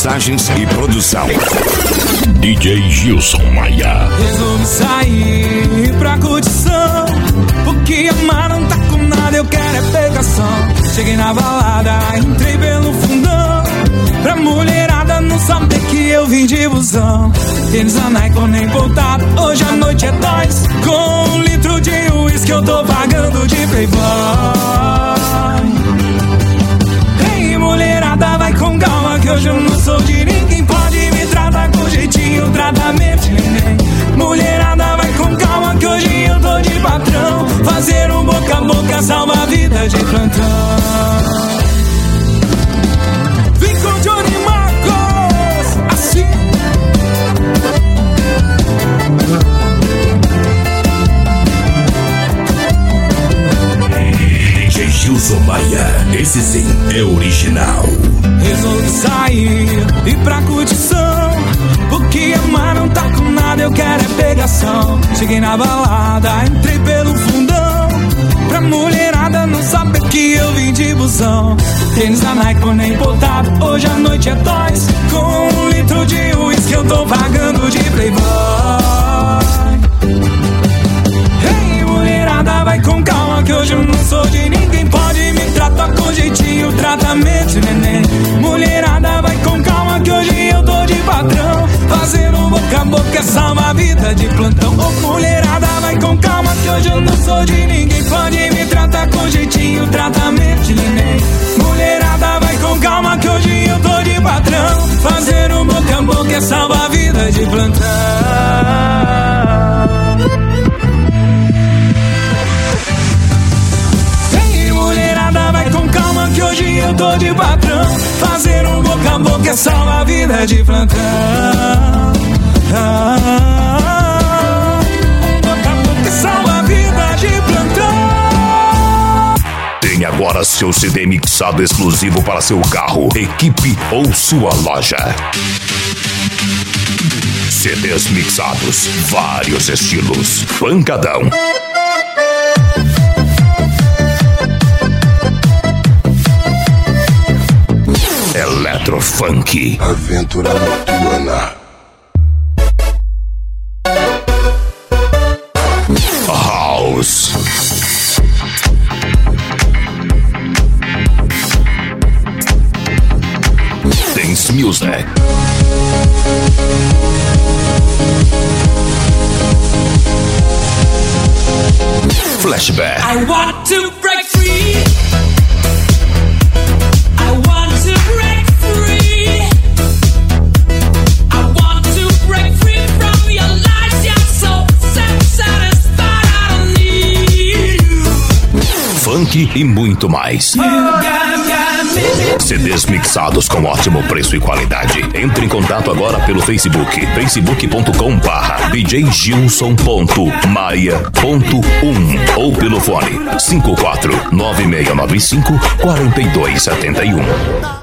mixagens e produção. DJ Gilson Maia. Resolvi sair pra curtição, porque amar não tá com nada, eu quero é pegação. Cheguei na balada, entrei pelo fundão, pra mulherada não saber que eu vim de busão. Tênis a Nike nem voltado, hoje a noite é nós. Com 1 litro de uísque eu tô pagando de playboy. Ei, mulherada, vai com calma que hoje eu não sou de ninguém. Pode me tratar com jeitinho, tratamento de neném. Mulherada, vai com calma que hoje eu tô de patrão. Fazer um boca a boca salva a vida de plantão. Vem com Johnny Marcos, assim. DJ Gilson Maia, esse sim é original. Resolvi sair e pra curtição, porque amar não tá com nada, eu quero é pegação. Cheguei na balada, entrei pelo fundão, pra mulherada não saber que eu vim de busão. Tênis da Nike nem importado, hoje a noite é nós. Com 1 litro de uísque eu tô pagando de playboy. Ei, mulherada, vai com calma que hoje eu não sou de ninguém. Pode me tratar com jeitinho, tratamento de neném. Mulherada, vai com calma que hoje eu tô de patrão. Fazendo boca a boca salva a vida de plantão. Ô, mulherada, vai com calma que hoje eu não sou de ninguém. Pode me tratar com jeitinho, tratamento de neném. Mulherada, vai com calma que hoje eu tô de patrão. Fazendo boca a boca salva a vida de plantão. Vai com calma que hoje eu tô de patrão. Fazer um boca a boca salva a vida de plantão. Um boca a boca salva a vida de plantão. Tem agora seu CD mixado exclusivo para seu carro, equipe ou sua loja. CDs mixados, vários estilos, pancadão. Eletrofunk. Aventura noturna. House. Dance music. Flashback. I want to break free. I want to break free. I want to break free from your lies. You're so satisfied. I don't need you. Funk e muito mais. CDs mixados com ótimo preço e qualidade. Entre em contato agora pelo Facebook, facebook.com/djgilson.maia.1 ou pelo fone 549695 4271.